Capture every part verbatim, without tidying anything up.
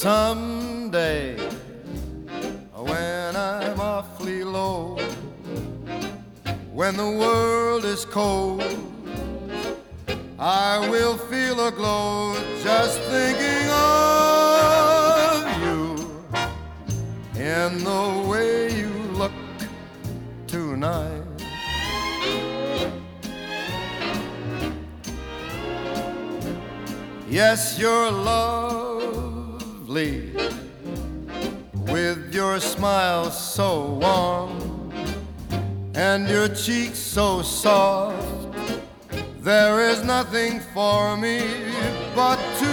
Someday, when I'm awfully low, when the world is cold, I will feel a glow just thinking of you in the way you look tonight. Yes, you're lovely, with your smile so warm and your cheeks so soft. There is nothing for me but to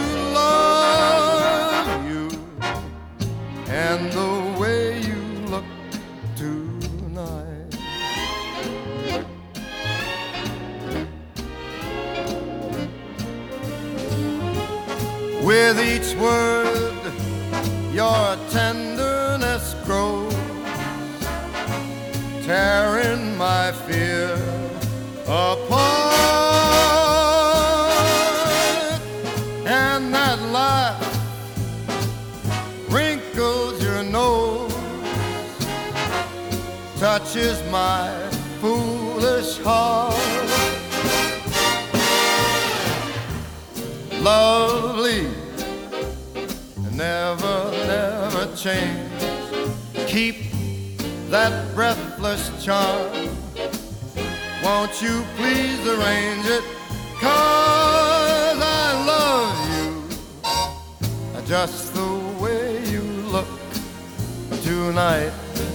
love you and the way you look tonight. With each word, your tenderness grows, tearing my fear apart. And that laugh wrinkles your nose, touches my foolish heart. Lovely, never, never change. Keep that breathless charm. Won't you please arrange it? 'Cause I love you just the way you look tonight.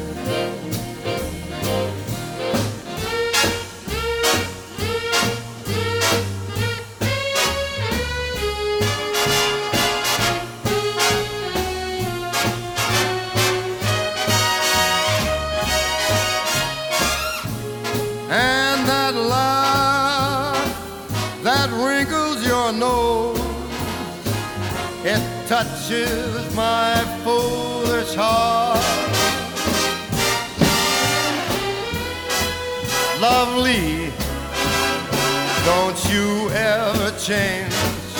And that laugh that wrinkles your nose, it touches my foolish heart. Lovely, don't you ever change.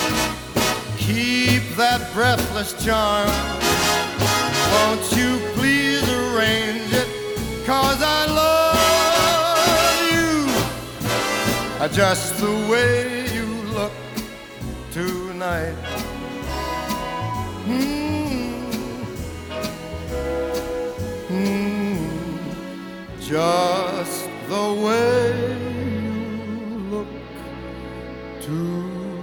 Keep that breathless charm. Won't you please arrange it? 'Cause I love just the way you look tonight. Mm. Mm. Just the way you look tonight.